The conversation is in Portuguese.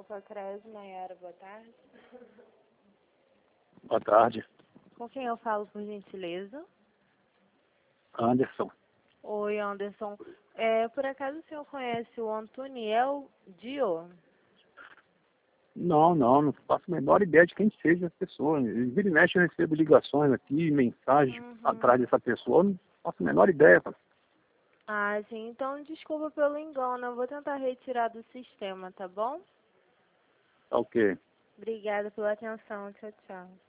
Socrese, Nayara, boa tarde. Boa tarde, Com quem eu falo, por gentileza? Anderson. Oi, Anderson. Por acaso o senhor conhece o Antoniel Dio? Não faço a menor ideia de quem seja essa pessoa. Vira e mexe, eu recebo ligações aqui, mensagens atrás dessa pessoa, eu não faço a menor ideia, cara. Ah, sim. Então, desculpa pelo engano. Eu vou tentar retirar do sistema, tá bom? Tá ok. Obrigada pela atenção. Tchau, tchau.